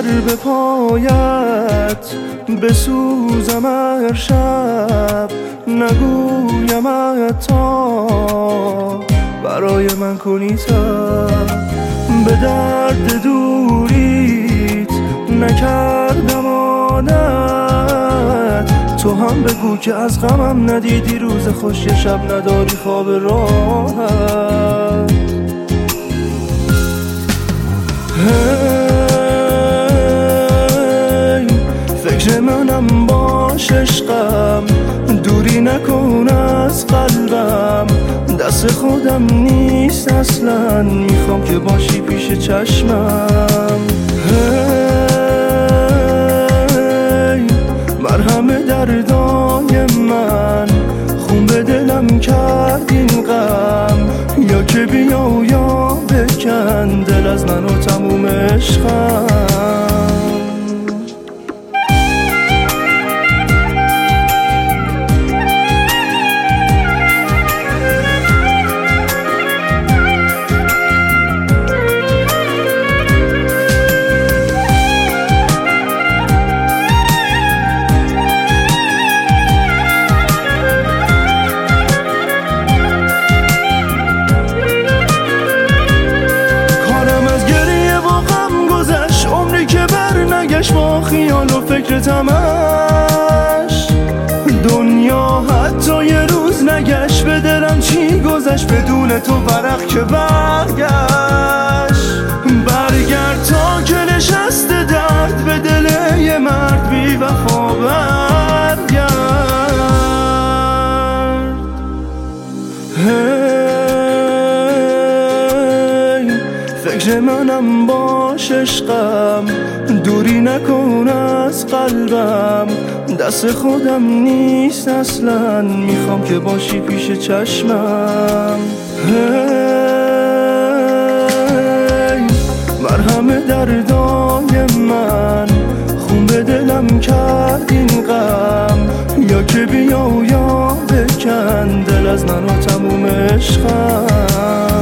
به پایت بسوزم هر شب، نگویم تا برای من کنی تا به درد دوریت نکردم عادت. تو هم بگو که از غمم ندیدی روز خوش، یه شب نداری خواب راحت. فکر منم باش عشقم، دوری نکن از قلبم، دست خودم نیست اصلا، میخوام که باشی پیش چشمم. مرهم دردای من، خون به دلم کرد این غم، یا که بیا یا بکن دل از من و تموم عشقم. با خیال و فکر تمش، دنیا حتی یه روز نگشت، به دلم چی گذشت بدون تو ورق که برگشت. برگرد تا که نشست درد به دل یه مرد بی وفا برگرد. فکر منم باش عشقم، دوری نکن از قلبم، دست خودم نیست اصلا، میخوام که باشی پیش چشمم. مرهم دردای من، خون به دلم کرد این غم، یا که بیا یا بکن دل از من و تموم عشقم.